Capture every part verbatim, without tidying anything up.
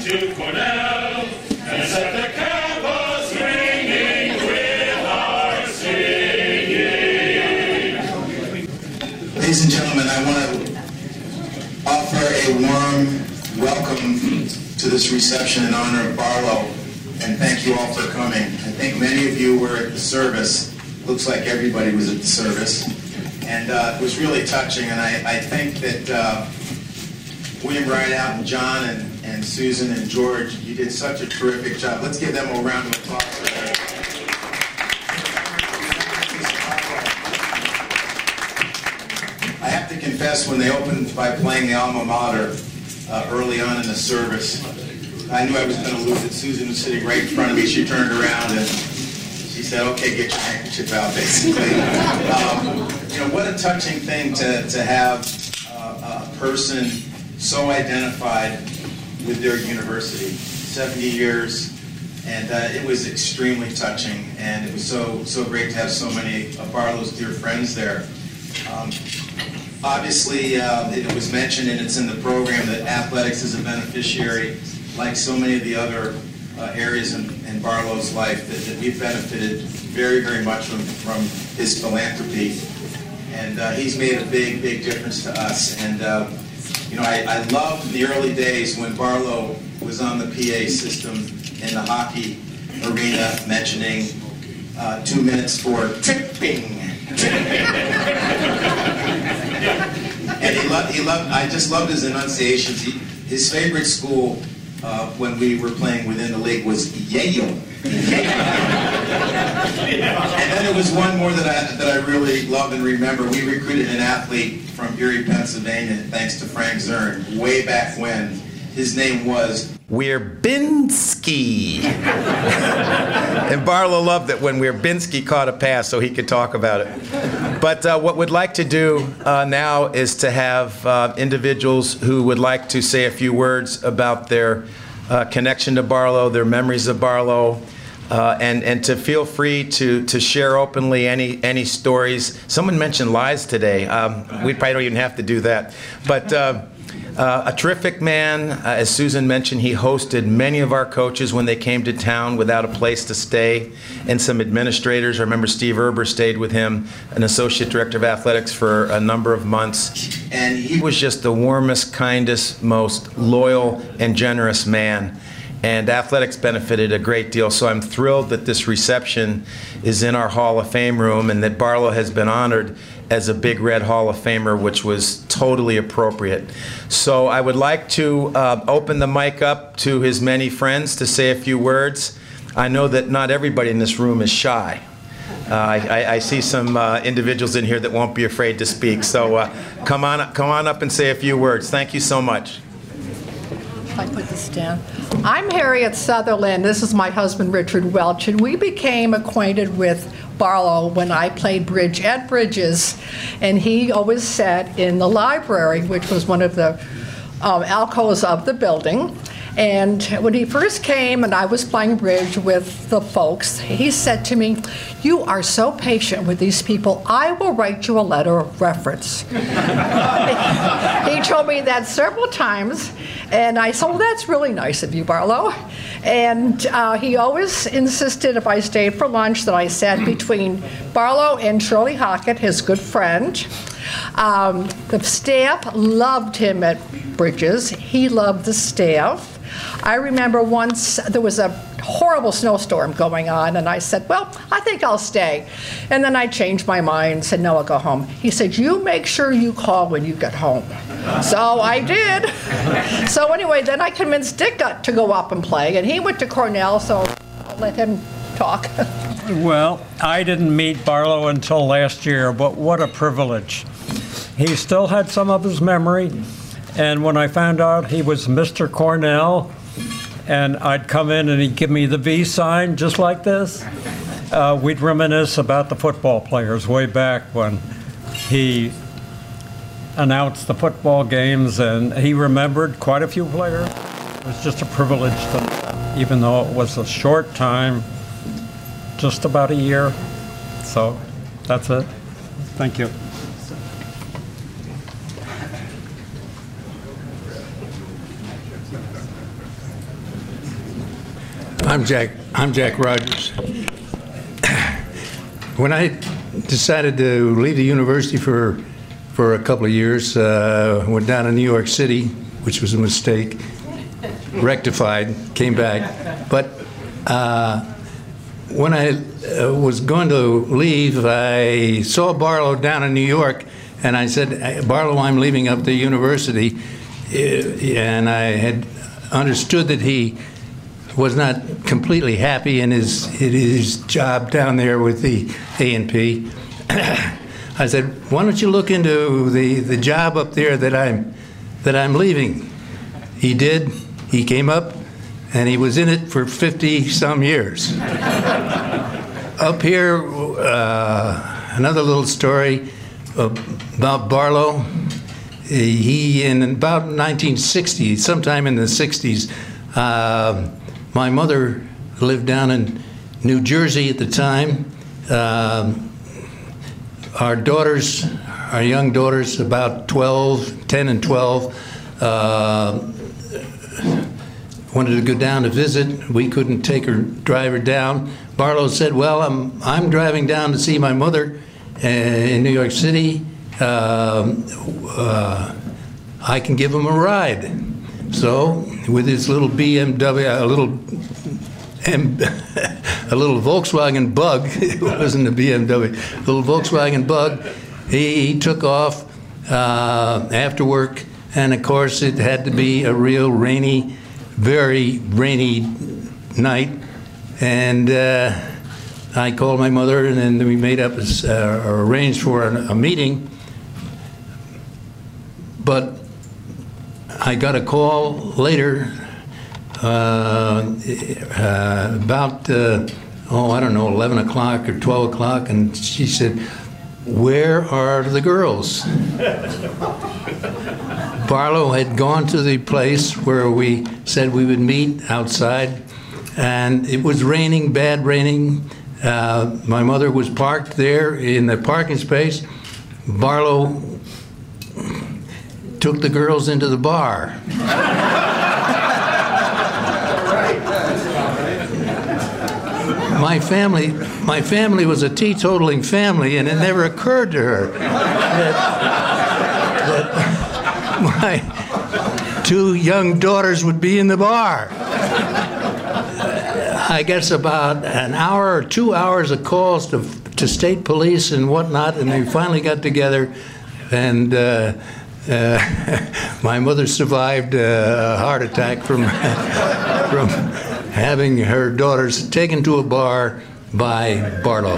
to Cornell and set the campus ringing with our singing. Ladies and gentlemen, I want to offer a warm welcome to this reception in honor of Barlow, and thank you all for coming. I think many of you were at the service. Looks like everybody was at the service. And uh, it was really touching, and I, I think that uh, William Rideout and John and, and Susan and George, you did such a terrific job. Let's give them a round of applause for that. I have to confess, when they opened by playing the alma mater uh, early on in the service, I knew I was going to lose it. Susan was sitting right in front of me. She turned around and she said, "Okay, get your handkerchief out," basically. Um, you know, what a touching thing to, to have uh, a person so identified with their university. seventy years, and uh, it was extremely touching, and it was so so great to have so many of Barlow's dear friends there. Um, obviously, uh, it was mentioned, and it's in the program, that athletics is a beneficiary, like so many of the other uh, areas in, in Barlow's life, that, that we've benefited very, very much from, from his philanthropy. And uh, he's made a big, big difference to us. And uh, you know, I, I loved the early days when Barlow was on the P A system in the hockey arena, mentioning uh, two minutes for tripping. And he loved, he loved, I just loved his enunciations. He, his favorite school uh, when we were playing within the league was Yale. And then there was one more that I, that I really love and remember. We recruited an athlete from Erie, Pennsylvania, thanks to Frank Zern, way back when. His name was Werbinski. And Barlow loved it when Werbinski caught a pass so he could talk about it. But uh, what we'd like to do uh, now is to have uh, individuals who would like to say a few words about their uh, connection to Barlow, their memories of Barlow, uh, and, and to feel free to, to share openly any, any stories. Someone mentioned lies today. Um, we probably don't even have to do that. But uh, Uh, a terrific man. Uh, as Susan mentioned, he hosted many of our coaches when they came to town without a place to stay, and some administrators. I remember Steve Erber stayed with him, an associate director of athletics, for a number of months. And he was just the warmest, kindest, most loyal and generous man. And athletics benefited a great deal. So I'm thrilled that this reception is in our Hall of Fame room, and that Barlow has been honored as a Big Red Hall of Famer, which was totally appropriate. So I would like to uh, open the mic up to his many friends to say a few words. I know that not everybody in this room is shy. Uh, I, I see some uh, individuals in here that won't be afraid to speak. So uh, come on, come on up and say a few words. Thank you so much. I put this down. I'm Harriet Sutherland. This is my husband, Richard Welch, and we became acquainted with Barlow when I played bridge at Bridges, and he always sat in the library, which was one of the um, alcoves of the building. And when he first came and I was playing bridge with the folks, he said to me, "You are so patient with these people, I will write you a letter of reference." He told me that several times, and I said, "Well, that's really nice of you, Barlow." And uh, he always insisted if I stayed for lunch that I sat between Barlow and Shirley Hockett, his good friend. Um, the staff loved him at Bridges. He loved the staff. I remember once there was a horrible snowstorm going on, and I said, "Well, I think I'll stay." And then I changed my mind and said, "No, I'll go home." He said, "You make sure you call when you get home." So I did. So anyway, then I convinced Dick to go up and play, and he went to Cornell, so I'll let him talk. Well, I didn't meet Barlow until last year, but what a privilege. He still had some of his memory. And when I found out he was Mister Cornell, and I'd come in and he'd give me the V sign just like this, uh, we'd reminisce about the football players way back when he announced the football games, and he remembered quite a few players. It was just a privilege to, even though it was a short time, just about a year. So that's it. Thank you. I'm Jack. I'm Jack Rogers. When I decided to leave the university for for a couple of years, uh, went down to New York City, which was a mistake. Rectified, came back, but uh, when I uh, was going to leave, I saw Barlow down in New York, and I said, "Barlow, I'm leaving up the university," and I had understood that he was not completely happy in his in his job down there with the A and P. I said, "Why don't you look into the, the job up there that I'm that I'm leaving?" He did. He came up, and he was in it for fifty some years. Up here, uh, another little story about Barlow. He, in about nineteen sixty, sometime in the sixties, uh, my mother lived down in New Jersey at the time. Uh, our daughters, our young daughters, about twelve, ten and twelve, uh, wanted to go down to visit. We couldn't take her, drive her down. Barlow said, "Well, I'm I'm driving down to see my mother uh, in New York City. Uh, uh, I can give him a ride." So, with his little B M W, a little M, a little Volkswagen Bug, it wasn't a B M W, a little Volkswagen Bug, he, he took off uh, after work, and of course it had to be a real rainy, very rainy night, and uh, I called my mother, and then we made up, uh, or arranged for a, a meeting, but I got a call later, uh, uh, about, uh, oh, I don't know, eleven o'clock or twelve o'clock, and she said, "Where are the girls?" Barlow had gone to the place where we said we would meet outside, and it was raining, bad raining. Uh, my mother was parked there in the parking space. Barlow took the girls into the bar. My family, my family was a teetotaling family, and it never occurred to her that, that my two young daughters would be in the bar. I guess about an hour or two hours of calls to, to state police and whatnot, and they finally got together, and uh, uh, my mother survived a heart attack from, from having her daughters taken to a bar by Barlow.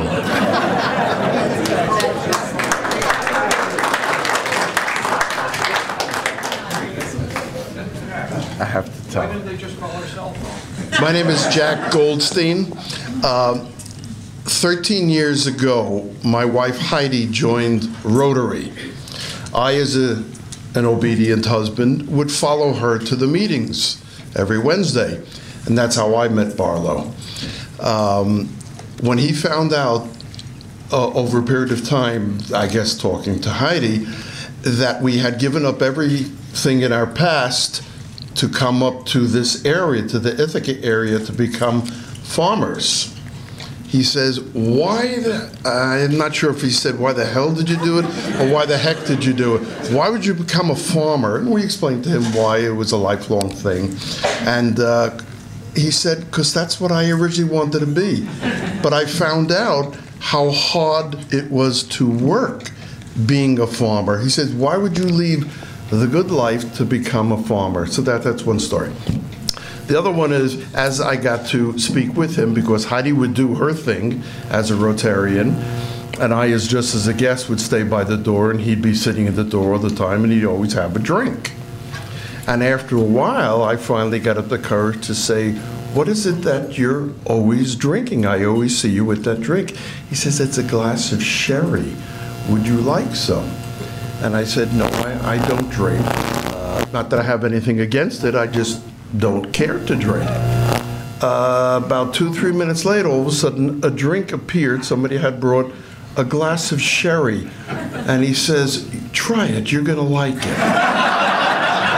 I have to tell. Why didn't they just call her cell phone? My name is Jack Goldstein. Uh, Thirteen years ago, my wife Heidi joined Rotary. I, as a, an obedient husband, would follow her to the meetings every Wednesday, and that's how I met Barlow. Um, when he found out uh, over a period of time, I guess talking to Heidi, that we had given up everything in our past to come up to this area, to the Ithaca area, to become farmers. He says, why the, I'm not sure if he said, why the hell did you do it, or why the heck did you do it? Why would you become a farmer? And we explained to him why it was a lifelong thing. And uh, he said, because that's what I originally wanted to be. But I found out how hard it was to work being a farmer. He said, why would you leave the good life to become a farmer? So that, that's one story. The other one is, as I got to speak with him, because Heidi would do her thing as a Rotarian, and I, as just as a guest, would stay by the door, and he'd be sitting at the door all the time, and he'd always have a drink. And after a while, I finally got up the courage to say, what is it that you're always drinking? I always see you with that drink. He says, it's a glass of sherry. Would you like some? And I said, no, I, I don't drink. Uh, not that I have anything against it, I just don't care to drink. Uh, about two, three minutes later, all of a sudden, a drink appeared. Somebody had brought a glass of sherry. And he says, try it, you're gonna like it.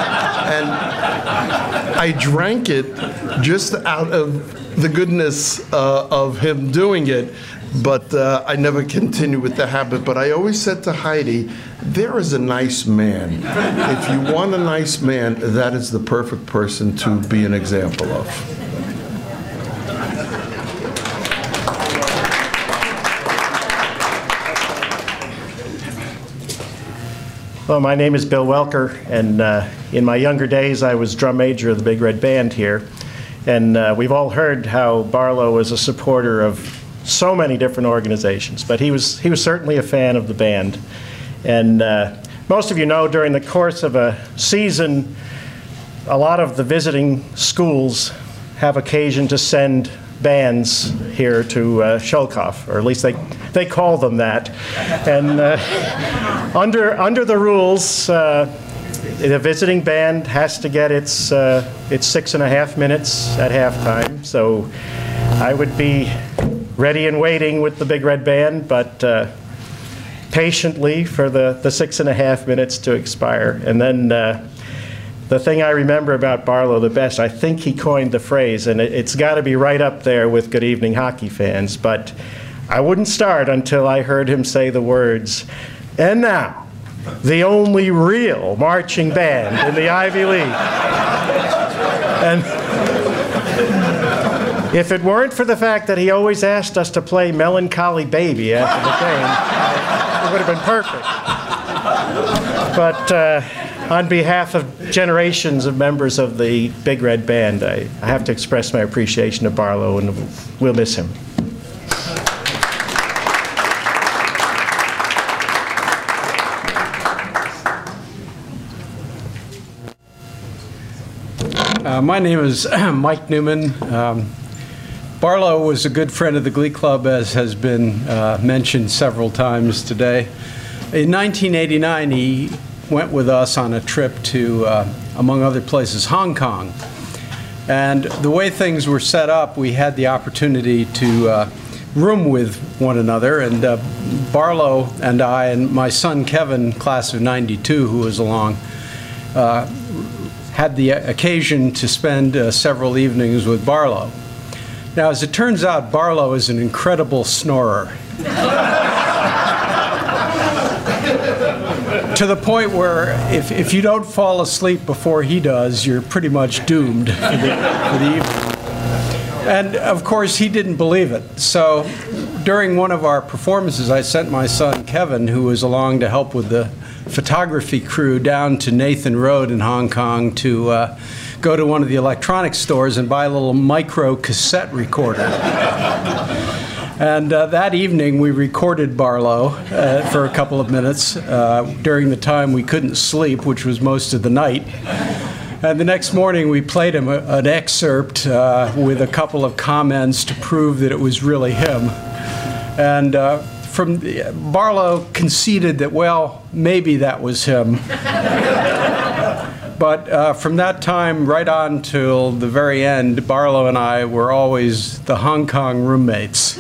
And I drank it just out of the goodness uh, of him doing it, but uh, I never continued with the habit. But I always said to Heidi, there is a nice man. If you want a nice man, that is the perfect person to be an example of. Well, my name is Bill Welker, and uh, in my younger days, I was drum major of the Big Red Band here. And uh, we've all heard how Barlow was a supporter of so many different organizations, but he was, he was certainly a fan of the band. And uh, most of you know, during the course of a season, a lot of the visiting schools have occasion to send bands here to uh, Sholkoff, or at least they, they call them that. And uh, under, under the rules, uh, the visiting band has to get its, uh, its six and a half minutes at halftime. So I would be ready and waiting with the Big Red Band, but uh, patiently for the, the six and a half minutes to expire. And then uh, the thing I remember about Barlow the best, I think he coined the phrase, and it, it's got to be right up there with Good Evening Hockey Fans, but I wouldn't start until I heard him say the words, "And now, the only real marching band in the Ivy League." And if it weren't for the fact that he always asked us to play Melancholy Baby after the game, it would have been perfect. But uh, on behalf of generations of members of the Big Red Band, I, I have to express my appreciation of Barlow, and we'll miss him. Uh, my name is Mike Newman. Um, Barlow was a good friend of the Glee Club, as has been uh, mentioned several times today. In nineteen eighty-nine, he went with us on a trip to, uh, among other places, Hong Kong. And the way things were set up, we had the opportunity to uh, room with one another. And uh, Barlow and I and my son Kevin, class of ninety-two, who was along, uh, had the occasion to spend uh, several evenings with Barlow. Now, as it turns out, Barlow is an incredible snorer. To the point where if, if you don't fall asleep before he does, you're pretty much doomed for the, for the evening. And of course, he didn't believe it. So during one of our performances, I sent my son Kevin, who was along to help with the photography crew, down to Nathan Road in Hong Kong to uh, go to one of the electronics stores and buy a little micro cassette recorder. And uh, that evening, we recorded Barlow uh, for a couple of minutes uh, during the time we couldn't sleep, which was most of the night. And the next morning, we played him a, an excerpt uh, with a couple of comments to prove that it was really him. And uh, from the, Barlow conceded that, well, maybe that was him. But uh, from that time right on till the very end, Barlow and I were always the Hong Kong roommates.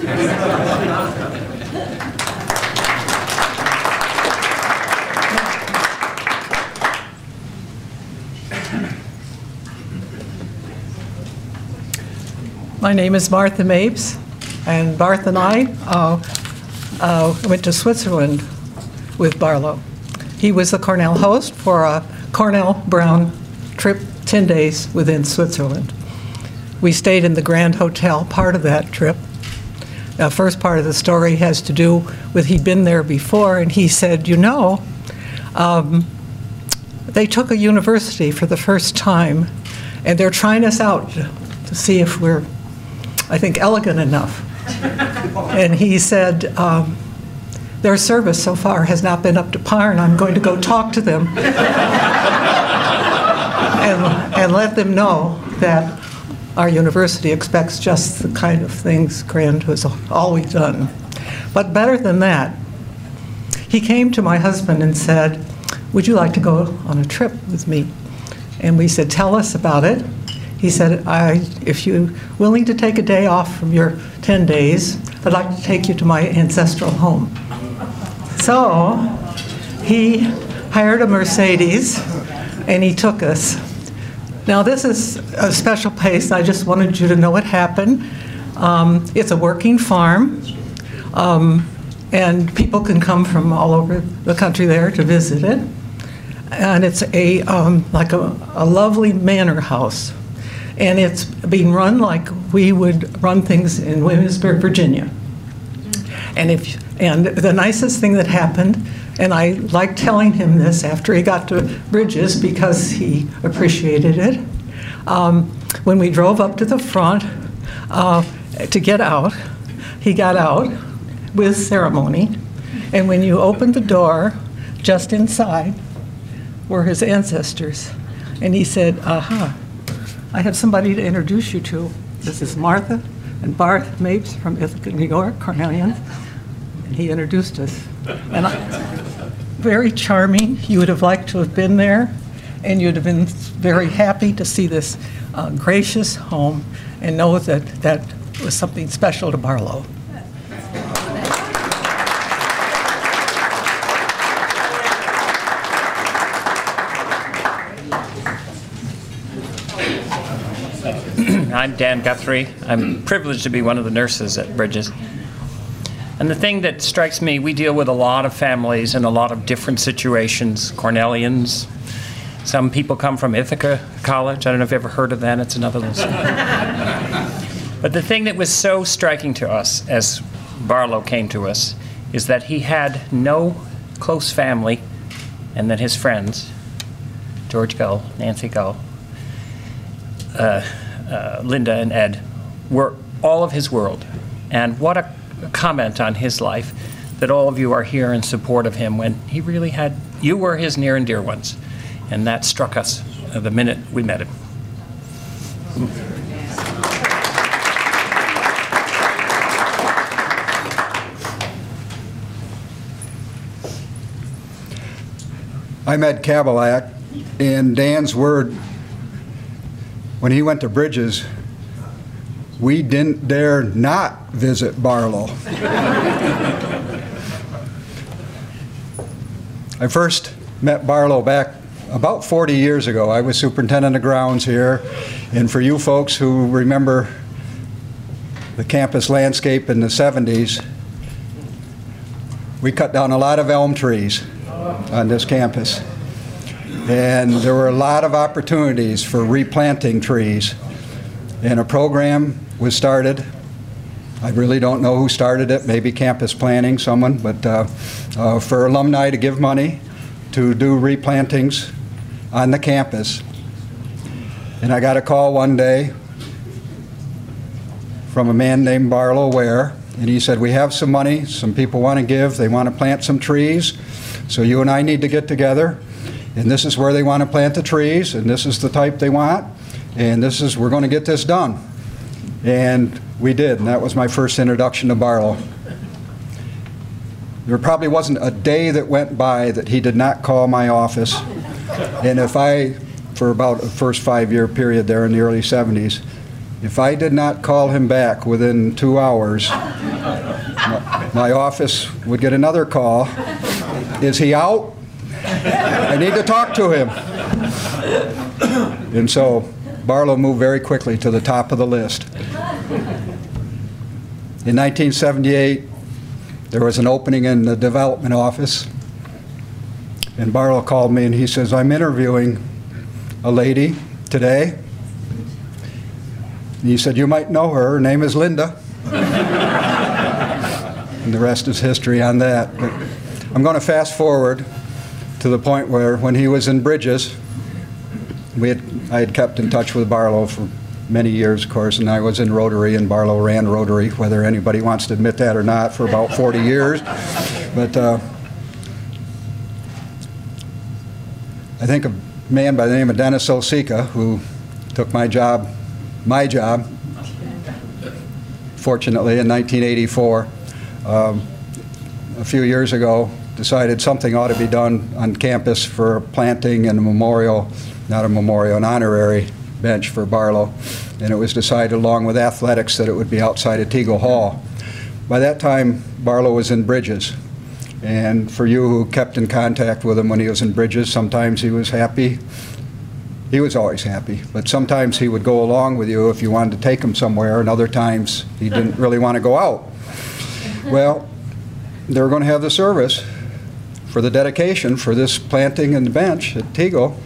My name is Martha Mapes, and Barth and I uh, uh, went to Switzerland with Barlow. He was the Cornell host for a Cornell Brown trip, ten days within Switzerland. We stayed in the Grand Hotel part of that trip. The first part of the story has to do with he'd been there before, and he said, you know, um, they took a university for the first time, and they're trying us out to see if we're, I think, elegant enough. And he said, um, their service so far has not been up to par, and I'm going to go talk to them and, and let them know that our university expects just the kind of things Grand has always done. But better than that, he came to my husband and said, would you like to go on a trip with me? And we said, tell us about it. He said, I, if you're willing to take a day off from your ten days, I'd like to take you to my ancestral home. So he hired a Mercedes, and he took us. Now, this is a special place. I just wanted you to know what happened. Um, it's a working farm, um, and people can come from all over the country there to visit it. And it's a um, like a, a lovely manor house, and it's being run like we would run things in Williamsburg, Virginia. And if and the nicest thing that happened, and I like telling him this after he got to Bridges because he appreciated it. Um, when we drove up to the front uh, to get out, he got out with ceremony, and when you opened the door, just inside were his ancestors. And he said, aha, I have somebody to introduce you to. This is Martha and Barth Mapes from Ithaca, New York, Cornellians. And he introduced us. And I, very charming. You would have liked to have been there, and you'd have been very happy to see this uh, gracious home and know that that was something special to Barlow. I'm Dan Guthrie. I'm privileged to be one of the nurses at Bridges. And the thing that strikes me, we deal with a lot of families in a lot of different situations, Cornellians. Some people come from Ithaca College. I don't know if you've ever heard of that. It's another little But the thing that was so striking to us as Barlow came to us is that he had no close family, and that his friends, George Gull, Nancy Gull, uh, Uh, Linda and Ed, were all of his world. And what a comment on his life that all of you are here in support of him when he really had, you were his near and dear ones. And that struck us uh, the minute we met him. I'm Ed Kabalak, and Dan's word, when he went to Bridges, we didn't dare not visit Barlow. I first met Barlow back about forty years ago. I was superintendent of grounds here, and for you folks who remember the campus landscape in the seventies, we cut down a lot of elm trees on this campus. And there were a lot of opportunities for replanting trees. And a program was started. I really don't know who started it, maybe campus planning, someone, but uh, uh, for alumni to give money to do replantings on the campus. And I got a call one day from a man named Barlow Ware, and he said, we have some money, some people want to give, they want to plant some trees, so you and I need to get together. And this is where they want to plant the trees, and this is the type they want, and this is, we're going to get this done. And we did, and that was my first introduction to Barlow. There probably wasn't a day that went by that he did not call my office. And if I, for about the first five-year period there in the early seventies, if I did not call him back within two hours, my, my office would get another call. Is he out? I need to talk to him. And so Barlow moved very quickly to the top of the list. In nineteen seventy-eight, there was an opening in the development office, and Barlow called me and he says, I'm interviewing a lady today. And he said, you might know her, her name is Linda. And the rest is history on that. But I'm going to fast forward to the point where when he was in Bridges, we had, I had kept in touch with Barlow for many years, of course, and I was in Rotary, and Barlow ran Rotary, whether anybody wants to admit that or not, for about forty years. But uh, I think a man by the name of Dennis Osika, who took my job, my job, fortunately, in nineteen eighty-four, um, a few years ago, decided something ought to be done on campus for planting and a memorial, not a memorial, an honorary bench for Barlow. And it was decided along with athletics that it would be outside of Teagle Hall. By that time, Barlow was in Bridges. And for you who kept in contact with him when he was in Bridges, sometimes he was happy he was always happy. But sometimes he would go along with you if you wanted to take him somewhere, and other times he didn't really want to go out. Well, they were going to have the service for the dedication for this planting and the bench at Tegel.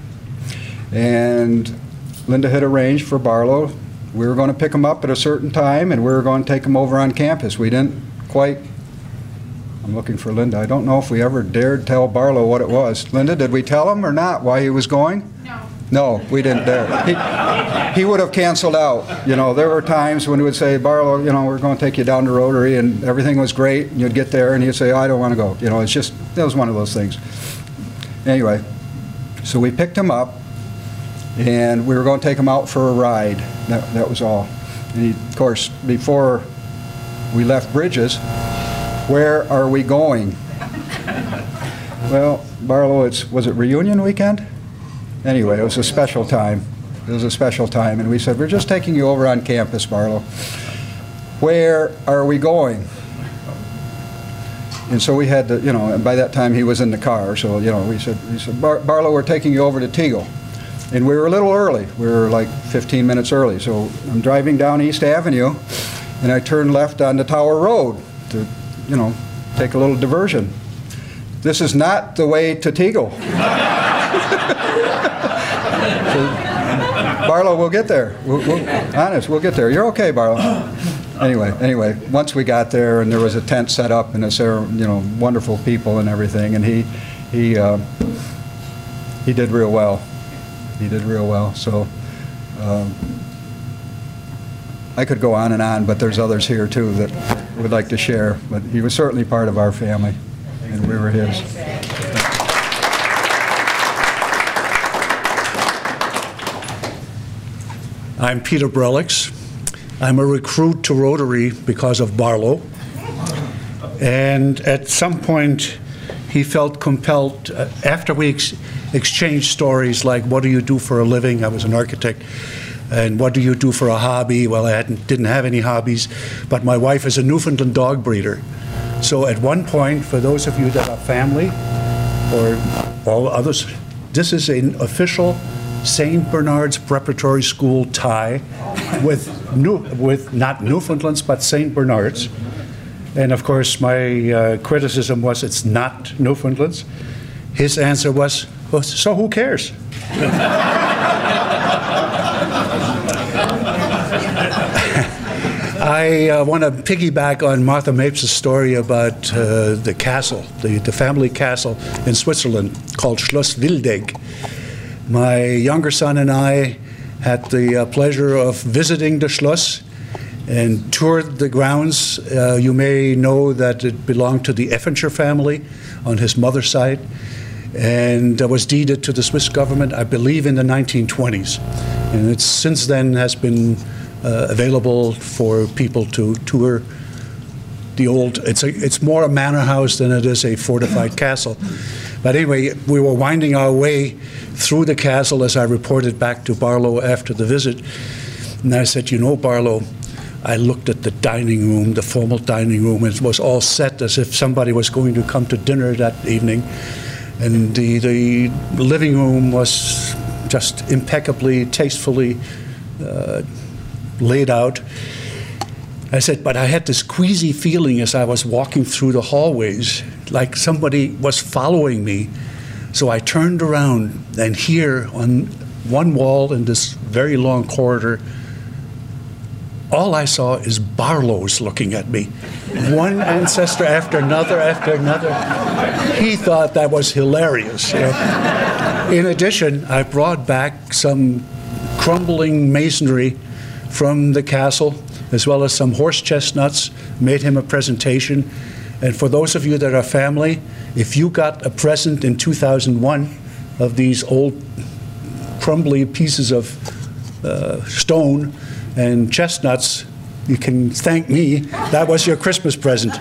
And Linda had arranged for Barlow. We were going to pick him up at a certain time, and we were going to take him over on campus. We didn't quite, I'm looking for Linda. I don't know if we ever dared tell Barlow what it was. Linda, did we tell him or not why he was going? No. No, we didn't dare. He, he would have canceled out. You know, there were times when we would say, Barlow, you know, we're going to take you down to Rotary, and everything was great, and you'd get there, and he'd say, oh, I don't want to go. You know, it's just, that was one of those things. Anyway, so we picked him up, and we were going to take him out for a ride. That, that was all. And he, of course, before we left Bridges, where are we going? Well, Barlow, it's, was it reunion weekend? Anyway, it was a special time. It was a special time, and we said, we're just taking you over on campus, Barlow. Where are we going? And so we had to, you know, and by that time he was in the car, so, you know, we said, we said Bar Barlow, we're taking you over to Tegel. And we were a little early. We were like fifteen minutes early. So I'm driving down East Avenue, and I turned left onto Tower Road to, you know, take a little diversion. This is not the way to Tegel. So, Barlow, we'll get there. We'll, we'll, honest, we'll get there. You're okay, Barlow. Anyway, anyway, once we got there, and there was a tent set up, and there were, you know, wonderful people and everything, and he, he, uh, he did real well. He did real well. So um, I could go on and on, but there's others here too that would like to share. But he was certainly part of our family, and we were his. I'm Peter Brelix. I'm a recruit to Rotary because of Barlow. And at some point, he felt compelled, uh, after we ex exchanged stories like, what do you do for a living? I was an architect. And what do you do for a hobby? Well, I hadn't, didn't have any hobbies, but my wife is a Newfoundland dog breeder. So at one point, for those of you that are family, or all others, this is an official Saint Bernard's Preparatory School tie with, new, with not Newfoundlands, but Saint Bernard's. And of course, my uh, criticism was it's not Newfoundlands. His answer was, well, so who cares? I uh, want to piggyback on Martha Mapes' story about uh, the castle, the, the family castle in Switzerland called Schloss Wildegg. My younger son and I had the uh, pleasure of visiting the Schloss and toured the grounds. Uh, you may know that it belonged to the Effencher family on his mother's side, and uh, was deeded to the Swiss government, I believe, in the nineteen twenties. And it's since then has been uh, available for people to tour the old, it's, a, it's more a manor house than it is a fortified castle. But anyway, we were winding our way through the castle as I reported back to Barlow after the visit. And I said, you know, Barlow, I looked at the dining room, the formal dining room, and it was all set as if somebody was going to come to dinner that evening. And the, the living room was just impeccably, tastefully uh, laid out. I said, but I had this queasy feeling as I was walking through the hallways, like somebody was following me. So I turned around, and here on one wall in this very long corridor, all I saw is Barlows looking at me. One ancestor after another after another. He thought that was hilarious. You know? In addition, I brought back some crumbling masonry from the castle, as well as some horse chestnuts, made him a presentation. And for those of you that are family, if you got a present in two thousand one of these old crumbly pieces of uh, stone and chestnuts, you can thank me. That was your Christmas present.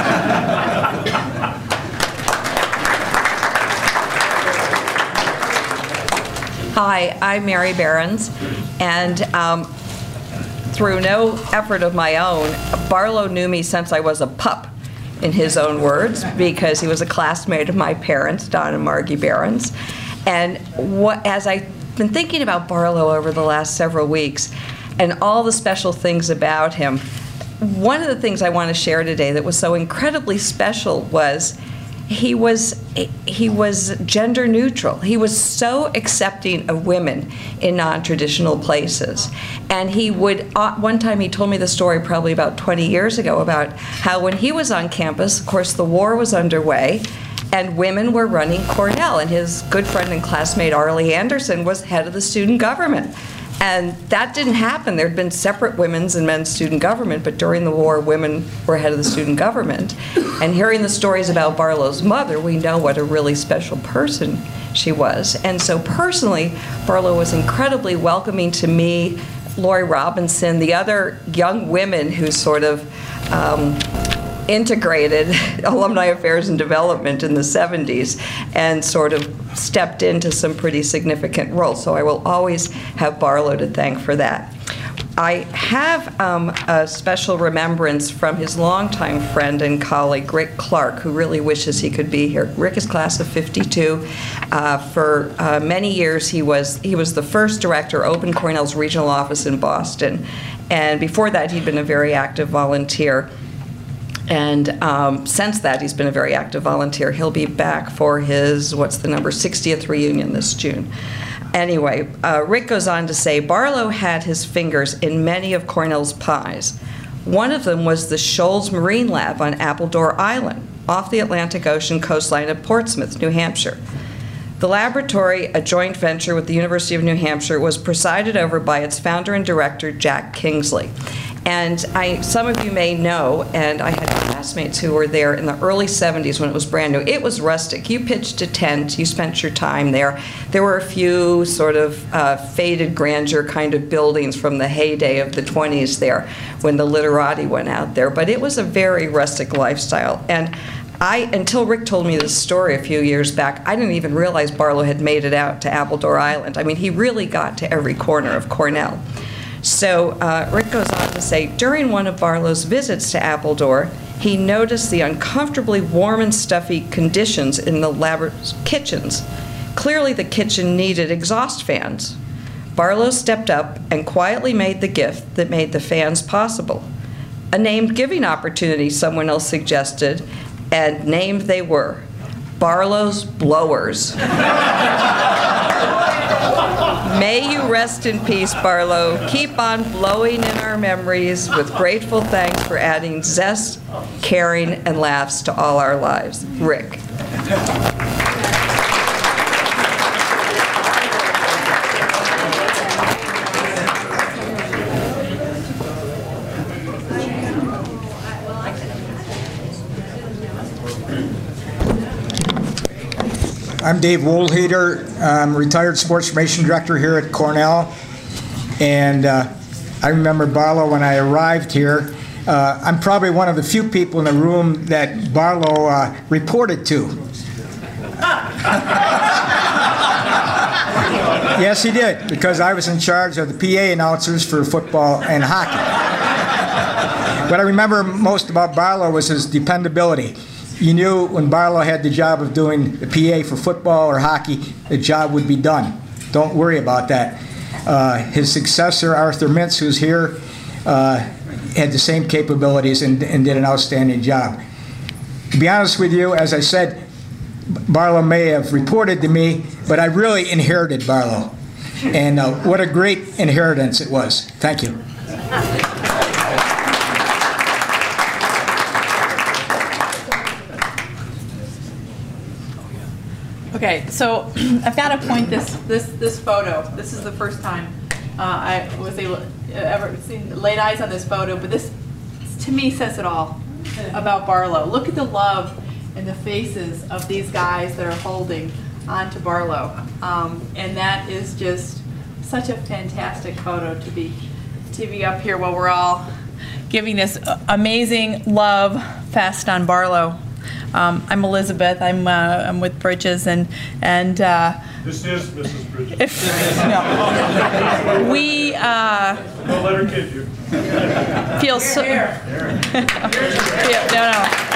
Hi, I'm Mary Behrens, and um, through no effort of my own, Barlow knew me since I was a pup, in his own words, because he was a classmate of my parents, Don and Margie Behrens. And what, as I been thinking about Barlow over the last several weeks and all the special things about him. One of the things I want to share today that was so incredibly special was he was he was gender neutral. He was so accepting of women in non-traditional places. And he would, uh, one time he told me the story probably about twenty years ago about how when he was on campus, of course the war was underway, and women were running Cornell, and his good friend and classmate Arlie Anderson was head of the student government. And that didn't happen. There had been separate women's and men's student government, but during the war, women were head of the student government. And hearing the stories about Barlow's mother, we know what a really special person she was. And so personally, Barlow was incredibly welcoming to me, Lori Robinson, the other young women who sort of um, integrated alumni affairs and development in the seventies and sort of stepped into some pretty significant roles. So I will always have Barlow to thank for that. I have um, a special remembrance from his longtime friend and colleague, Rick Clark, who really wishes he could be here. Rick is class of fifty-two. Uh, for uh, many years, he was, he was the first director, opened Cornell's regional office in Boston. And before that, he'd been a very active volunteer. And um, since that, he's been a very active volunteer. He'll be back for his, what's the number, sixtieth reunion this June. Anyway, uh, Rick goes on to say, Barlow had his fingers in many of Cornell's pies. One of them was the Shoals Marine Lab on Appledore Island, off the Atlantic Ocean coastline of Portsmouth, New Hampshire. The laboratory, a joint venture with the University of New Hampshire, was presided over by its founder and director, Jack Kingsley. And I, some of you may know, and I had classmates who were there in the early seventies when it was brand new. It was rustic. You pitched a tent. You spent your time there. There were a few sort of uh, faded grandeur kind of buildings from the heyday of the twenties there when the literati went out there. But it was a very rustic lifestyle. And I, until Rick told me this story a few years back, I didn't even realize Barlow had made it out to Appledore Island. I mean, he really got to every corner of Cornell. So uh, Rick goes on to say, during one of Barlow's visits to Appledore, he noticed the uncomfortably warm and stuffy conditions in the lab kitchens. Clearly the kitchen needed exhaust fans. Barlow stepped up and quietly made the gift that made the fans possible. A named giving opportunity, someone else suggested, and named they were, Barlow's Blowers. May you rest in peace, Barlow. Keep on blowing in our memories with grateful thanks for adding zest, caring, and laughs to all our lives. Rick. I'm Dave Wohlheder. I'm a retired sports information director here at Cornell. And uh, I remember Barlow when I arrived here. Uh, I'm probably one of the few people in the room that Barlow uh, reported to. Yes, he did, because I was in charge of the P A announcers for football and hockey. What I remember most about Barlow was his dependability. You knew when Barlow had the job of doing the P A for football or hockey, the job would be done. Don't worry about that. Uh, his successor, Arthur Mintz, who's here, uh, had the same capabilities and, and did an outstanding job. To be honest with you, as I said, Barlow may have reported to me, but I really inherited Barlow. And uh, what a great inheritance it was. Thank you. Okay, so I've got to point this this this photo. This is the first time uh, I was able uh, ever seen laid eyes on this photo, but this to me says it all about Barlow. Look at the love in the faces of these guys that are holding onto Barlow, um, and that is just such a fantastic photo to be to be up here while we're all giving this amazing love fest on Barlow. Um, I'm Elizabeth. I'm uh, I'm with Bridges, and and uh, This is Missus Bridges. if, no, we uh, Don't let her kid you. feel so. Here. Yeah,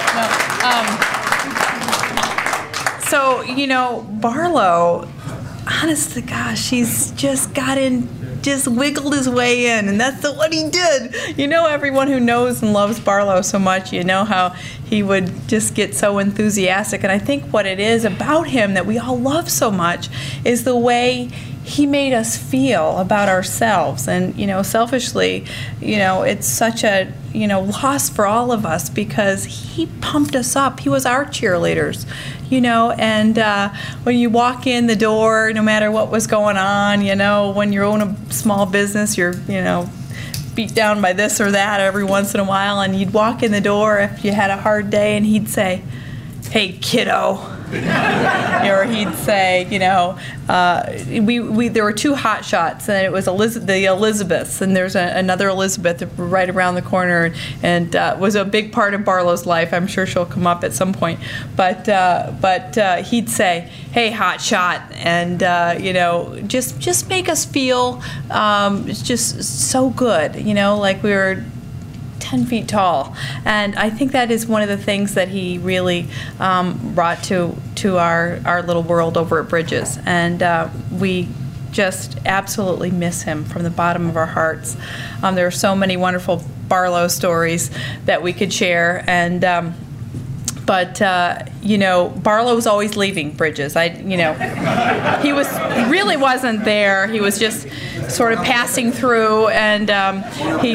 no, no, no. Um, so you know, Barlow. honest to gosh, he's just got in, just wiggled his way in, and that's the, what he did. You know, everyone who knows and loves Barlow so much, you know how he would just get so enthusiastic. And I think what it is about him that we all love so much is the way he made us feel about ourselves. And, you know, selfishly, you know, it's such a, you know, loss for all of us because he pumped us up. He was our cheerleaders, you know, and uh, when you walk in the door, no matter what was going on, you know, when you own a small business, you're, you know, beat down by this or that every once in a while, and you'd walk in the door if you had a hard day, and he'd say, "Hey, kiddo." Or he'd say, you know, uh, we, we there were two hot shots, and it was Eliz- the Elizabeths, and there's a, another Elizabeth right around the corner, and uh, was a big part of Barlow's life. I'm sure she'll come up at some point, but uh, but uh, he'd say, "Hey, hot shot," and uh, you know, just just make us feel um, just so good, you know, like we were ten feet tall. And I think that is one of the things that he really um, brought to to our, our little world over at Bridges. And uh, we just absolutely miss him from the bottom of our hearts. Um, there are so many wonderful Barlow stories that we could share. And um, But, uh, you know, Barlow was always leaving Bridges. I, you know, he was really wasn't there. He was just sort of passing through, and um, he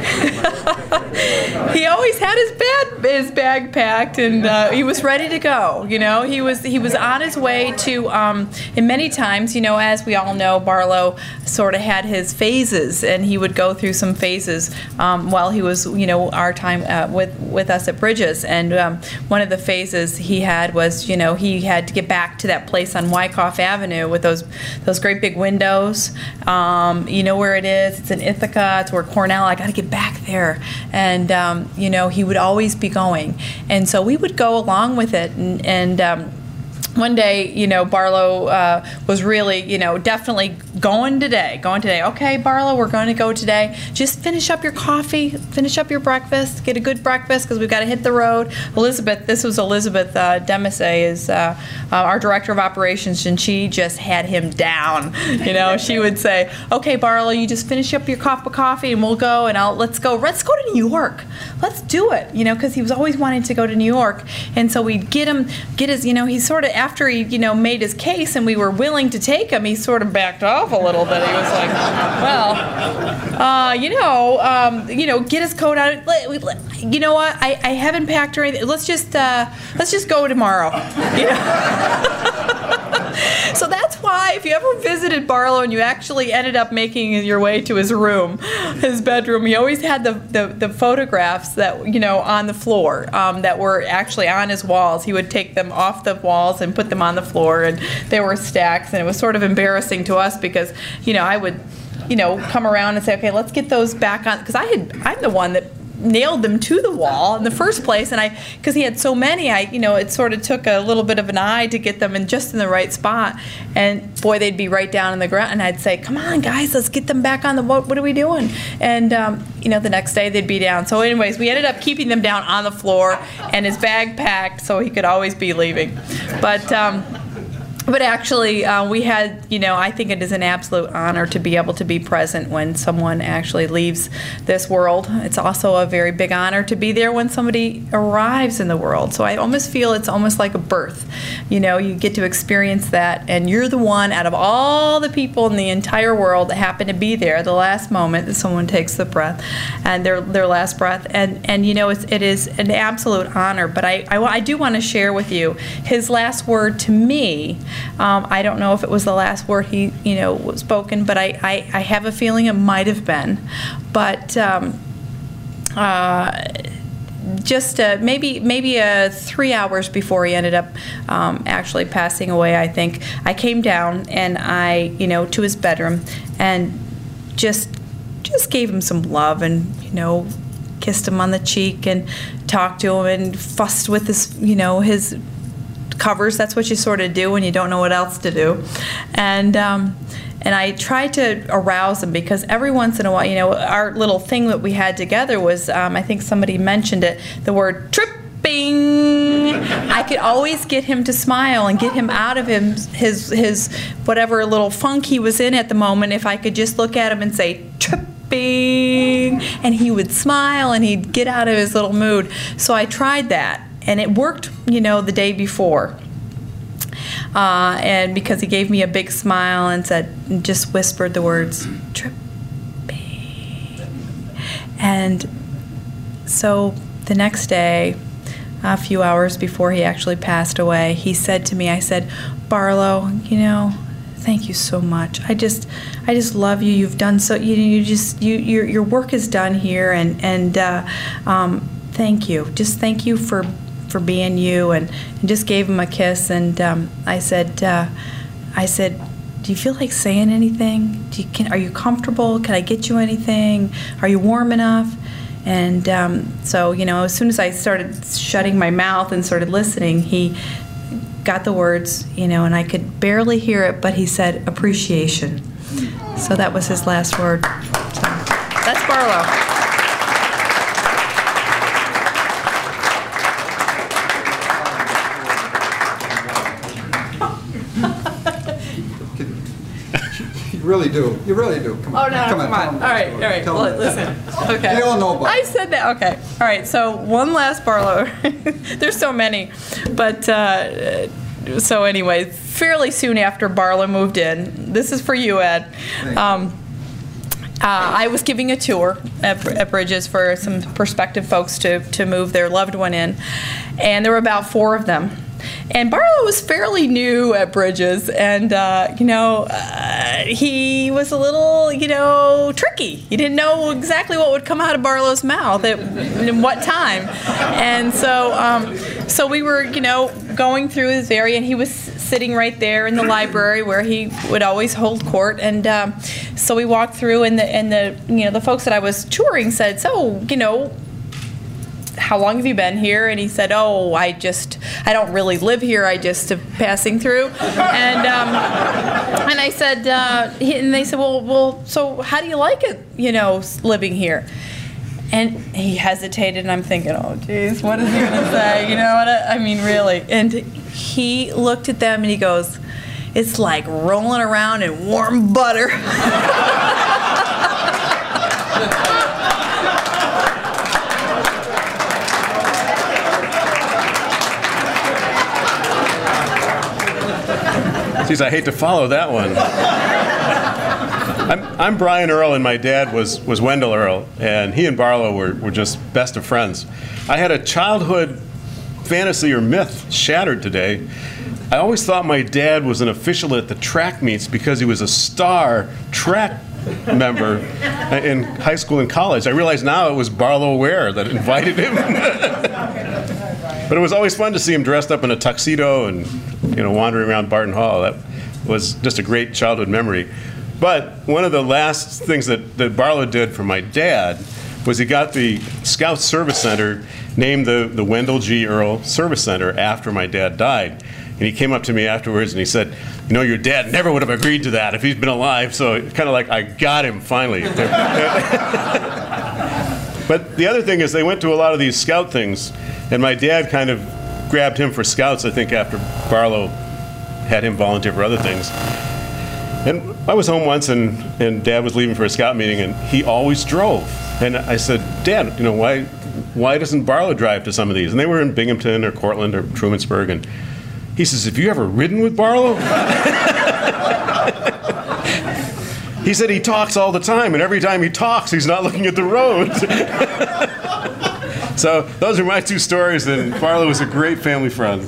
he always had his bag his bag packed, and uh, he was ready to go. You know, he was he was on his way to. Um, and many times, you know, as we all know, Barlow sort of had his phases, and he would go through some phases um, while he was, you know, our time uh, with with us at Bridges. And um, one of the phases he had was, you know, he had to get back to that place on Wyckoff Avenue with those those great big windows. Um, you know where it is? It's in Ithaca. It's where Cornell. I got to get back there. And um, you know, he would always be going, and so we would go along with it. And, and um, one day, you know, Barlow uh, was really, you know, definitely going today, going today. Okay, Barlow, we're going to go today. Just finish up your coffee, finish up your breakfast, get a good breakfast because we've got to hit the road. Elizabeth, this was Elizabeth uh, Demisay, is uh, uh, our director of operations, and she just had him down. You know, she would say, okay, Barlow, you just finish up your cup of coffee and we'll go, and I'll let's go. Let's go to New York. Let's do it. You know, because he was always wanting to go to New York, and so we'd get him, get his, you know, he sort of. After he, you know, made his case and we were willing to take him, he sort of backed off a little bit. He was like, well, uh, you know, um, you know, get his coat out. You know what? I, I haven't packed or anything. Let's just, uh, let's just go tomorrow. You know? So that's why if you ever visited Barlow and you actually ended up making your way to his room, his bedroom, he always had the, the, the photographs that, you know, on the floor um, that were actually on his walls. He would take them off the walls and put them on the floor, and they were stacks, and it was sort of embarrassing to us because, you know, I would, you know, come around and say, okay, let's get those back on, because I had, I'm the one that nailed them to the wall in the first place, and I, because he had so many, I, you know, it sort of took a little bit of an eye to get them in just in the right spot, and boy, they'd be right down in the ground, and I'd say, come on, guys, let's get them back on the, what, what are we doing? And, um, you know, the next day they'd be down. So anyways, we ended up keeping them down on the floor, and his bag packed so he could always be leaving. But, um, But actually, uh, we had, you know, I think it is an absolute honor to be able to be present when someone actually leaves this world. It's also a very big honor to be there when somebody arrives in the world. So I almost feel it's almost like a birth. You know, you get to experience that, and you're the one out of all the people in the entire world that happen to be there the last moment that someone takes the breath, and their their last breath. And, and you know, it's, it is an absolute honor. But I, I, I do want to share with you his last word to me. Um, I don't know if it was the last word he, you know, was spoken, but I, I, I have a feeling it might have been. But um, uh, just uh, maybe maybe uh, three hours before he ended up um, actually passing away, I think, I came down and I, you know, to his bedroom and just just gave him some love and, you know, kissed him on the cheek and talked to him and fussed with his, you know, his covers. That's what you sort of do when you don't know what else to do. And um, and I tried to arouse him because every once in a while, you know, our little thing that we had together was, um, I think somebody mentioned it, the word tripping. I could always get him to smile and get him out of him, his, his whatever little funk he was in at the moment if I could just look at him and say, tripping, and he would smile and he'd get out of his little mood. So I tried that, and it worked, you know, the day before. Uh, and because he gave me a big smile and said, and just whispered the words, tripping. And so the next day, a few hours before he actually passed away, he said to me, I said, Barlow, you know, thank you so much. I just, I just love you. You've done so, you, you just, you, your, your work is done here, and, and uh, um, thank you. Just thank you for, for being you, and, and just gave him a kiss. And um, I said, uh, I said, do you feel like saying anything? Do you, can, are you comfortable? Can I get you anything? Are you warm enough? And um, so, you know, as soon as I started shutting my mouth and started listening, he got the words, you know, and I could barely hear it, but he said, appreciation. So that was his last word. So, that's Barlow. You really do. You really do. Come on. Oh, no, come, come on. on. All right, all right. Tell Well, them. listen. Okay. They all know about I said that. Okay. All right. So one last Barlow. There's so many, but uh, so anyway, fairly soon after Barlow moved in, this is for you, Ed. Um, uh, I was giving a tour at, at Bridges for some prospective folks to to move their loved one in, and there were about four of them. And Barlow was fairly new at Bridges, and, uh, you know, uh, he was a little, you know, tricky. You didn't know exactly what would come out of Barlow's mouth at in what time. And so um, so we were, you know, going through his area, and he was sitting right there in the library where he would always hold court. And um, so we walked through, and the, and the, you know, the folks that I was touring said, so, you know, how long have you been here? And he said, oh, I just, I don't really live here. I just am passing through. And um, and I said, uh, he, and they said, well, well, so how do you like it, you know, living here? And he hesitated, and I'm thinking, oh, geez, what is he going to say? You know what I, I mean, really. And he looked at them, and he goes, it's like rolling around in warm butter. Geez, I hate to follow that one. I'm, I'm Brian Earl, and my dad was, was Wendell Earl, and he and Barlow were, were just best of friends. I had a childhood fantasy or myth shattered today. I always thought my dad was an official at the track meets because he was a star track member in high school and college. I realize now it was Barlow Ware that invited him. But it was always fun to see him dressed up in a tuxedo and, you know, wandering around Barton Hall. That was just a great childhood memory. But one of the last things that, that Barlow did for my dad was he got the Scout Service Center named the, the Wendell G. Earl Service Center after my dad died. And he came up to me afterwards and he said, you know, your dad never would have agreed to that if he's been alive. So it's kind of like, I got him finally. But the other thing is they went to a lot of these Scout things, and my dad kind of grabbed him for Scouts, I think, after Barlow had him volunteer for other things. And I was home once, and, and Dad was leaving for a Scout meeting, and he always drove. And I said, Dad, you know, why why doesn't Barlow drive to some of these? And they were in Binghamton or Cortland or Trumansburg, and he says, have you ever ridden with Barlow? He said he talks all the time, and every time he talks, he's not looking at the road. So those are my two stories, and Barlow was a great family friend.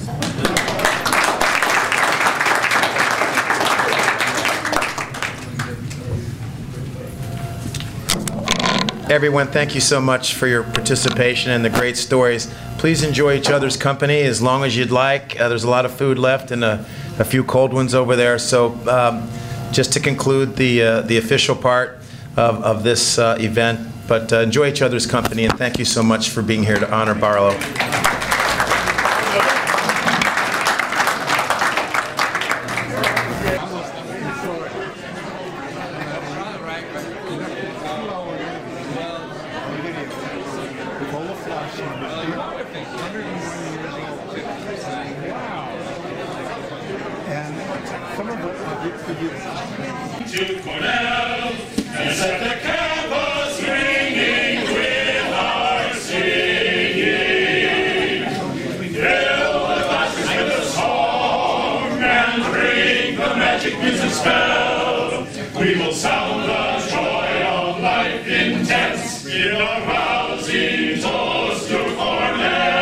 Everyone, thank you so much for your participation and the great stories. Please enjoy each other's company as long as you'd like. Uh, there's a lot of food left and a, a few cold ones over there. So um, just to conclude the, uh, the official part of, of this uh, event, but uh, enjoy each other's company, and thank you so much for being here to honor Barlow. And some of it to Cornell and set the campus ringing with our singing. Fill the classes with a song and ring the magic music spell. We will sound the joy of life intense in a rousing toast to Cornell.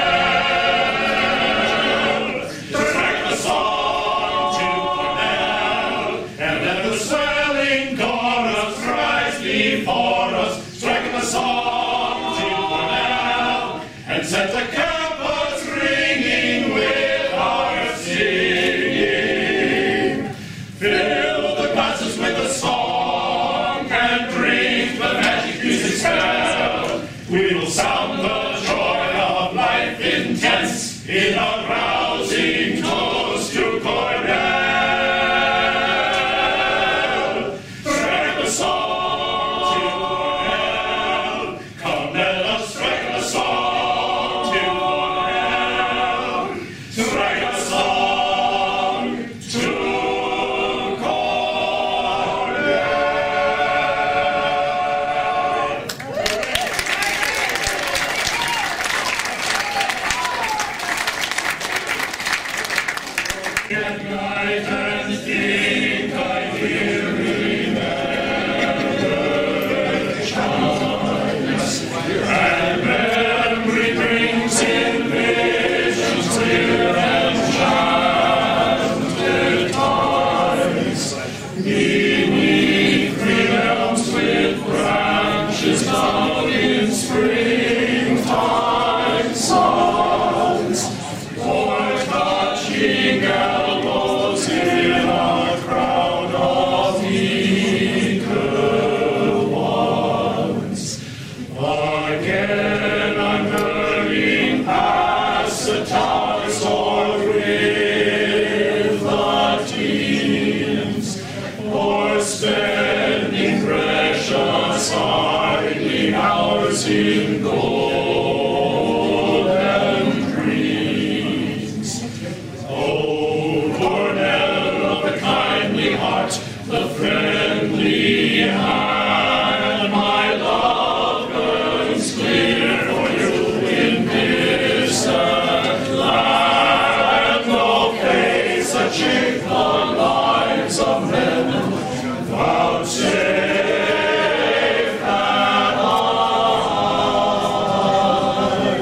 Strike the song to Cornell, and let the swelling chorus rise before us. Strike the song to Cornell, and set the campus ringing with our singing. Fill the glasses with a song and drink the magic music spell. We will sound the joy of life intense in a rousing toast to Cornell. Strike the song to Cornell. Come, let us strike the song to Cornell. Strike a song to At night and think I hear remembered chimes, and memory brings in visions clear and enchanted times. Beneath green elms with branches down in springtime songs, or touching elbows in a crowd of eager ones. Again I'm hurrying past the towers or with the teens, or spending precious idling hours in golden dreams. Oh, Cornell of the kindly heart, the friendly hand, my love burns clear for you in distant land. No face that shape the lives of men, vouchsafe that I,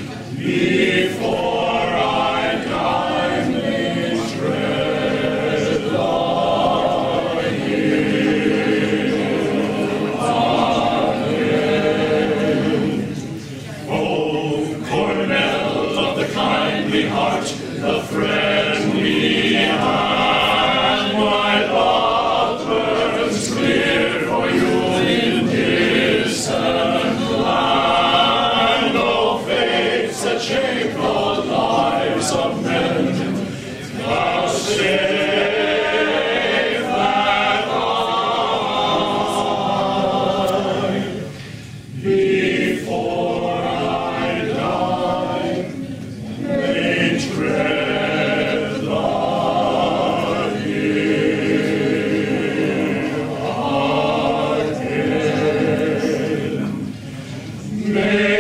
before I die, may tread the hill. Amen. Oh, Cornell of the kindly heart, the friendly hand, my love burns clear for you in distant land. No fates that shape the lives of men, vouchsafe that I, before I die, may tread the hill again. May